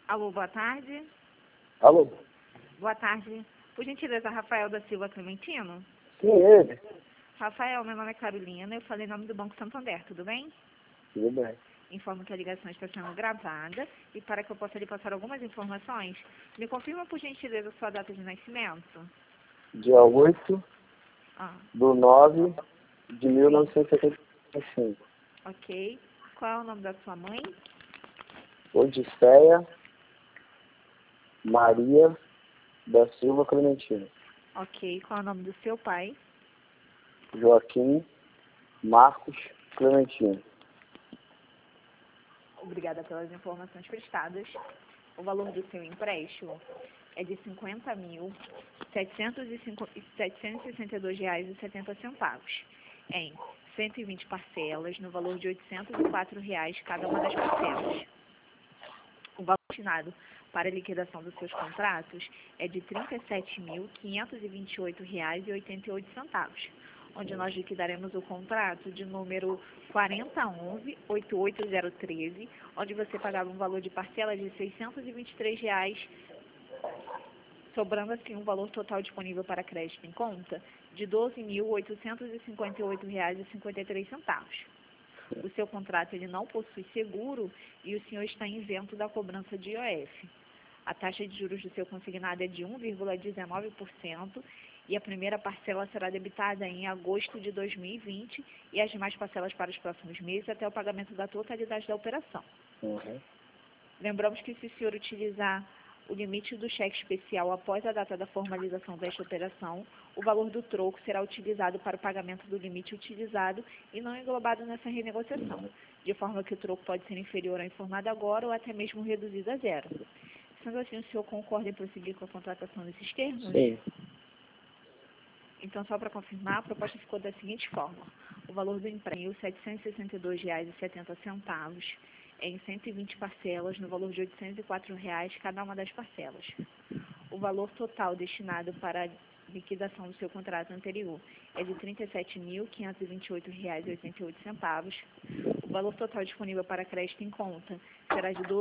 Alô, boa tarde. Alô? Boa tarde. Por gentileza, Rafael da Silva Clementino? Sim, ele. Rafael, meu nome é Carolina, eu falei em nome do Banco Santander, tudo bem? Tudo bem. Informo que a ligação está sendo gravada e para que eu possa lhe passar algumas informações, me confirma por gentileza sua data de nascimento. Dia 8 Ah, do 9 de 1975. ok. Qual é o nome da sua mãe? Odisseia Maria da Silva Clementino. Ok. Qual é o nome do seu pai? Joaquim Marcos Clementino. Obrigada pelas informações prestadas. O valor do seu empréstimo é de R$ 50.762,70 em 120 parcelas, no valor de R$ 804 cada uma das parcelas. O valor destinado para a liquidação dos seus contratos é de R$ 37.528,88, onde nós liquidaremos o contrato de número 4011-88013, onde você pagava um valor de parcela de R$ 623, sobrando assim um valor total disponível para crédito em conta de R$ 12.858,53. O seu contrato ele não possui seguro e o senhor está isento da cobrança de IOF. A taxa de juros do seu consignado é de 1,19% e a primeira parcela será debitada em agosto de 2020 e as demais parcelas para os próximos meses até o pagamento da totalidade da operação. Uhum. Lembramos que se o senhor utilizar o limite do cheque especial após a data da formalização desta operação, o valor do troco será utilizado para o pagamento do limite utilizado e não englobado nessa renegociação, de forma que o troco pode ser inferior ao informado agora ou até mesmo reduzido a zero. Sendo assim, o senhor concorda em prosseguir com a contratação desses termos? Sim. Então, só para confirmar, a proposta ficou da seguinte forma. O valor do empréstimo é R$ 762,70 em 120 parcelas, no valor de R$ 804 cada uma das parcelas. O valor total destinado para a liquidação do seu contrato anterior é de R$ 37.528,88. O valor total disponível para crédito em conta será de R$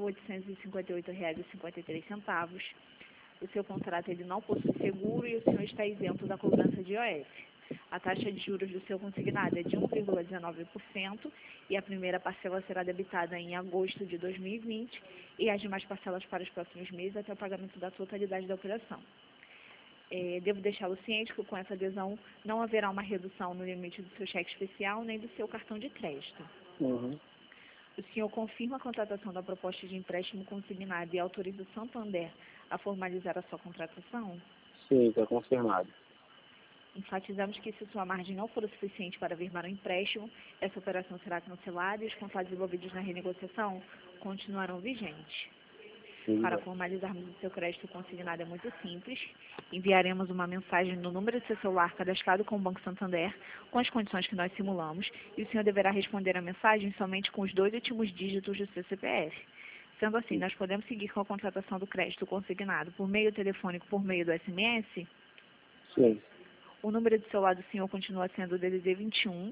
12.858,53. O seu contrato ele não possui seguro e o senhor está isento da cobrança de IOF. A taxa de juros do seu consignado é de 1,19% e a primeira parcela será debitada em agosto de 2020 e as demais parcelas para os próximos meses até o pagamento da totalidade da operação. Devo deixá-lo ciente que com essa adesão não haverá uma redução no limite do seu cheque especial nem do seu cartão de crédito. Uhum. O senhor confirma a contratação da proposta de empréstimo consignado e autoriza o Santander a formalizar a sua contratação? Sim, está confirmado. Enfatizamos que se sua margem não for o suficiente para firmar o empréstimo, essa operação será cancelada e os contratos envolvidos na renegociação continuarão vigentes. Sim. Para formalizarmos o seu crédito consignado é muito simples. Enviaremos uma mensagem no número de seu celular cadastrado com o Banco Santander, com as condições que nós simulamos, e o senhor deverá responder a mensagem somente com os 2 últimos dígitos do seu CPF. Sendo assim, nós podemos seguir com a contratação do crédito consignado por meio telefônico, por meio do SMS? Sim. O número do celular do senhor continua sendo o DDD 21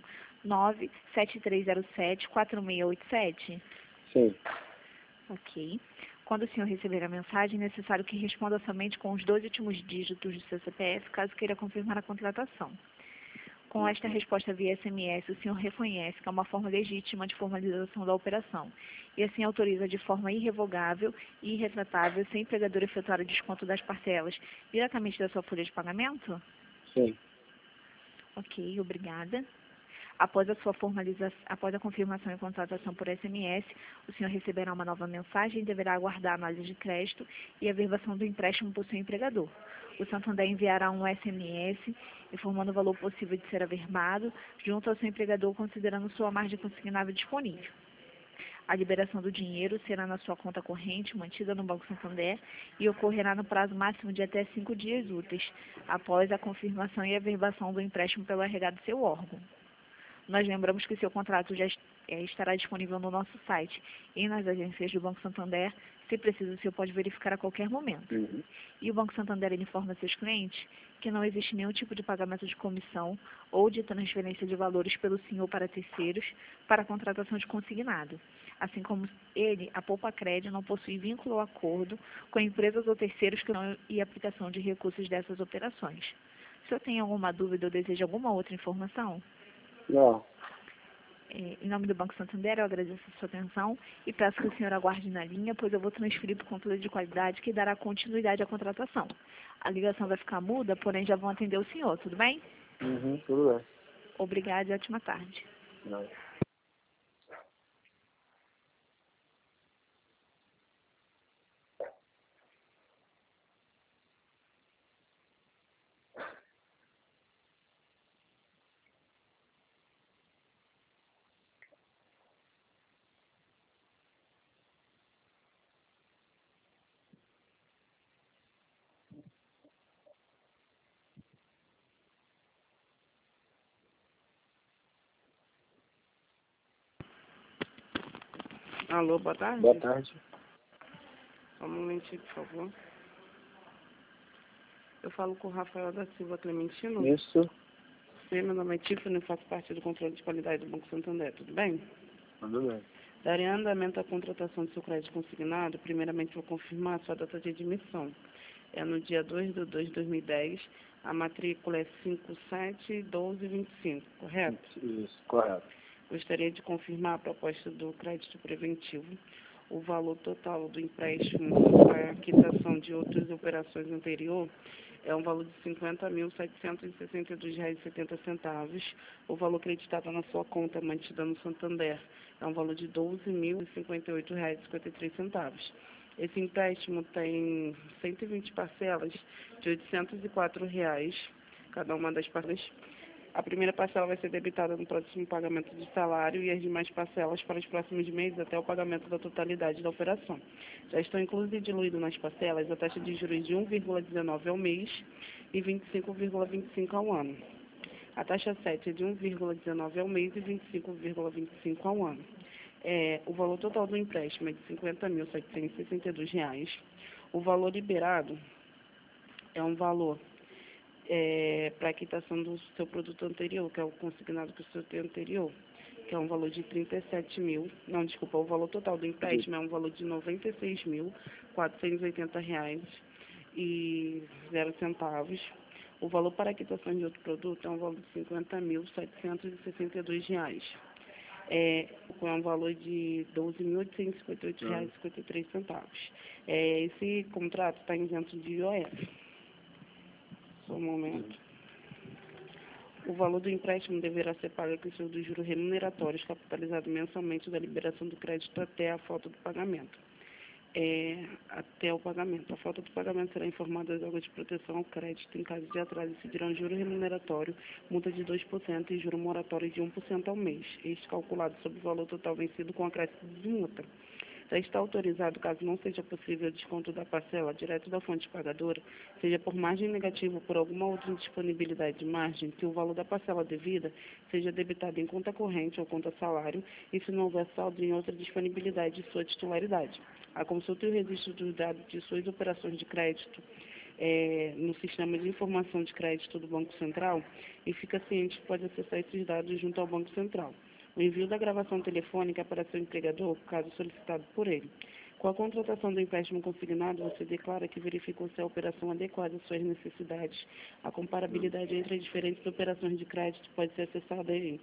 97307 4687? Sim. Ok. Quando o senhor receber a mensagem, é necessário que responda somente com os 2 últimos dígitos do seu CPF, caso queira confirmar a contratação. Com esta resposta via SMS, o senhor reconhece que é uma forma legítima de formalização da operação e assim autoriza de forma irrevogável e irretratável, sem empregador efetuar o desconto das parcelas diretamente da sua folha de pagamento? Sim. Ok, obrigada. Após a confirmação e contratação por SMS, o senhor receberá uma nova mensagem e deverá aguardar a análise de crédito e a verbação do empréstimo por seu empregador. O Santander enviará um SMS informando o valor possível de ser averbado junto ao seu empregador, considerando sua margem consignável disponível. A liberação do dinheiro será na sua conta corrente, mantida no Banco Santander, e ocorrerá no prazo máximo de até 5 dias úteis, após a confirmação e a verbação do empréstimo pelo RH do seu órgão. Nós lembramos que seu contrato já estará disponível no nosso site e nas agências do Banco Santander. Se preciso, o senhor pode verificar a qualquer momento. Uhum. E o Banco Santander ele informa seus clientes que não existe nenhum tipo de pagamento de comissão ou de transferência de valores pelo senhor para terceiros para a contratação de consignado. Assim como ele, a Poupa Crédito não possui vínculo ou acordo com empresas ou terceiros que não e aplicação de recursos dessas operações. O senhor tem alguma dúvida ou deseja alguma outra informação? Não. Em nome do Banco Santander, eu agradeço a sua atenção e peço que o senhor aguarde na linha, pois eu vou transferir para o controle de qualidade que dará continuidade à contratação. A ligação vai ficar muda, porém já vão atender o senhor, tudo bem? Uhum, tudo bem. Obrigada e ótima tarde. Não. Alô, boa tarde. Boa tarde. Só um momentinho, por favor. Eu falo com o Rafael da Silva Clementino. Isso. Meu nome é Tiffany, faço parte do controle de qualidade do Banco Santander, tudo bem? Tudo bem. Darei andamento à contratação do seu crédito consignado. Primeiramente, vou confirmar a sua data de admissão. É no dia 2/2/2010. A matrícula é 571225, correto? Isso, correto. Gostaria de confirmar a proposta do crédito preventivo. O valor total do empréstimo para a quitação de outras operações anterior é um valor de R$ 50.762,70. O valor acreditado na sua conta mantida no Santander é um valor de R$ 12.058,53. Esse empréstimo tem 120 parcelas de R$ 804, cada uma das parcelas. A primeira parcela vai ser debitada no próximo pagamento de salário e as demais parcelas para os próximos meses até o pagamento da totalidade da operação. Já estão incluídos e diluídos nas parcelas a taxa de juros de 1,19 ao mês e 25,25 ao ano. A taxa 7 é de 1,19 ao mês e 25,25 ao ano. O valor total do empréstimo é de R$ 50.762. O valor liberado é um valor para a quitação do seu produto anterior, que é o consignado que o senhor tem anterior, que é um valor de 37 mil, não, desculpa, o valor total do empréstimo é um valor de R$ 96.480,00. O valor para a quitação de outro produto é um valor de R$ 50.762. É um valor de R$ 12.858,53. Esse contrato está isento de IOF. Só um momento. O valor do empréstimo deverá ser pago a questão dos juros remuneratórios, capitalizado mensalmente da liberação do crédito até a falta do pagamento. Até o pagamento. A falta do pagamento será informada às órgãos de proteção ao crédito. Em caso de atraso, incidirão juro remuneratório, multa de 2% e juro moratório de 1% ao mês. Este calculado sobre o valor total vencido com acréscimo de multa. Já está autorizado, caso não seja possível o desconto da parcela direto da fonte pagadora, seja por margem negativa ou por alguma outra indisponibilidade de margem, que o valor da parcela devida seja debitado em conta corrente ou conta salário, e se não houver saldo em outra disponibilidade de sua titularidade. A consulta e o registro dos dados de suas operações de crédito no Sistema de Informação de Crédito do Banco Central, e fica ciente que pode acessar esses dados junto ao Banco Central. O envio da gravação telefônica para seu empregador, caso solicitado por ele. Com a contratação do empréstimo consignado, você declara que verificou se a operação adequada às suas necessidades. A comparabilidade entre as diferentes operações de crédito pode ser acessada em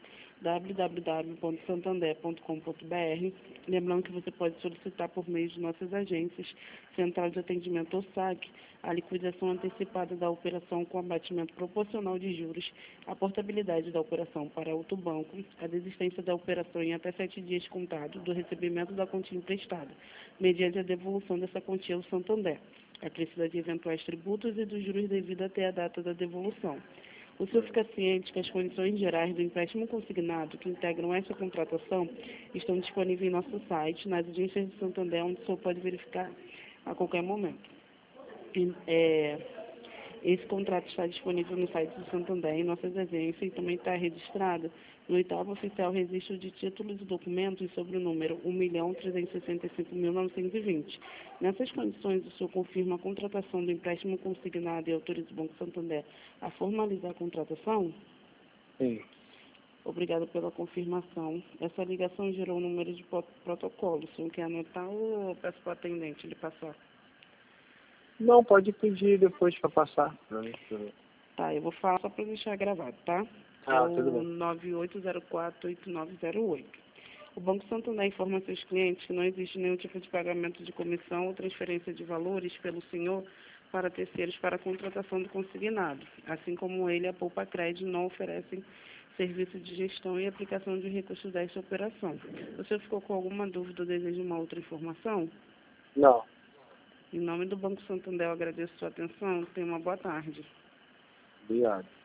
www.santander.com.br. Lembrando que você pode solicitar por meio de nossas agências, Central de Atendimento ou SAC, a liquidação antecipada da operação com abatimento proporcional de juros, a portabilidade da operação para outro banco, a desistência da operação em até 7 dias contados do recebimento da quantia emprestada, mediante a devolução dessa quantia ao Santander, a crescida de eventuais tributos e dos juros devidos até a data da devolução. O senhor fica ciente que as condições gerais do empréstimo consignado que integram essa contratação estão disponíveis em nosso site, nas agências de Santander, onde o senhor pode verificar a qualquer momento. Esse contrato está disponível no site do Santander, em nossas agências, e também está registrado no 8º Oficial Registro de Títulos e Documentos sobre o número 1.365.920. Nessas condições, o senhor confirma a contratação do empréstimo consignado e autoriza o Banco Santander a formalizar a contratação? Sim. Obrigada pela confirmação. Essa ligação gerou um número de protocolo. O senhor quer anotar ou peço para o atendente ele passar? Não, pode pedir depois para passar. Tá, eu vou falar só para deixar gravado, tá? Ah, É tudo o bem. 9804-8908. O Banco Santander informa a seus clientes que não existe nenhum tipo de pagamento de comissão ou transferência de valores pelo senhor para terceiros para a contratação do consignado. Assim como ele, a Poupa Crédito não oferecem serviço de gestão e aplicação de recursos desta operação. O senhor ficou com alguma dúvida ou deseja uma outra informação? Não. Em nome do Banco Santander, eu agradeço a sua atenção. Tenha uma boa tarde. Obrigado.